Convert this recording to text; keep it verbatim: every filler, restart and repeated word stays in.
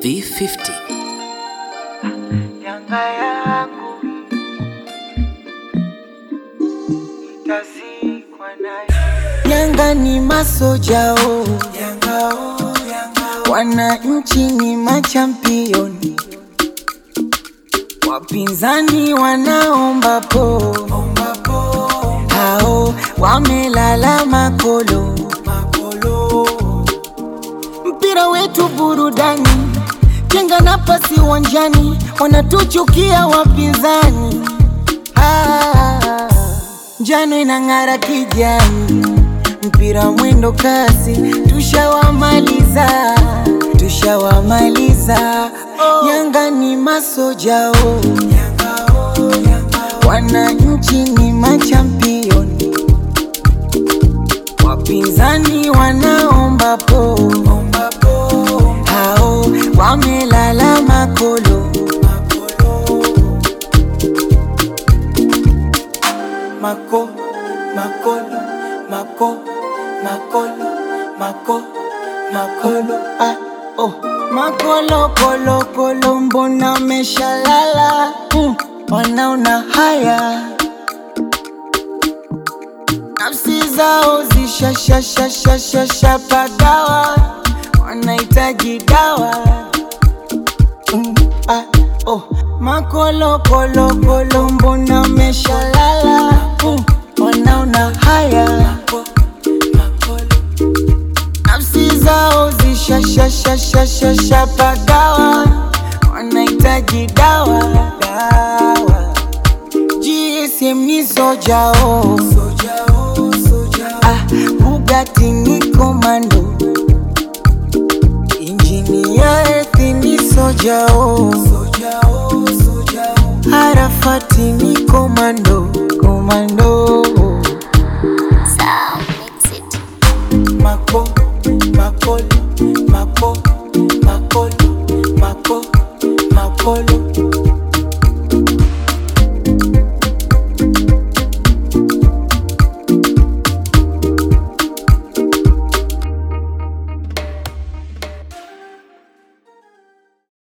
B fifty. Yanga yangu itazikwa nayo. Yanga ni masoja o, Yanga o, Yanga o. Wananchi ni machampioni, wapinzani wanaomba po, hao wamelala makolo. Mpira wetu burudani, jenga nafasi uwanjani, wanatuchukia wapinzani. Ah, njano inang'ara kijani, mpira mwendo kasi, tushawamaliza, tushawamaliza. Oh. Yanga ni masoja o, wananchi ni machampioni, wapinzani wanaomba po, hao wamelala makolo. Mako, makolo, mako, makolo, mako, makolo, ah, oh. Makolo, kolo, kolo, mbona meshalala? Mm, wanaona haya, nafsi zao zishashashashashasha pagawa, wanahitaji dawa. Mm, ah, oh. Makolo, kolo, kolo, mbona meshalala? Mm, wanaona haya, nafsi zao zishashashashashasha pagawa, wanahitaji dawa, dawa. G S M ni soja o, ah, Bugatti ni komando, Engineer Earth ni soja o, Arafati ni komando, komando. So mix it. Mako, makolo, mako, makolo, mako, makolo.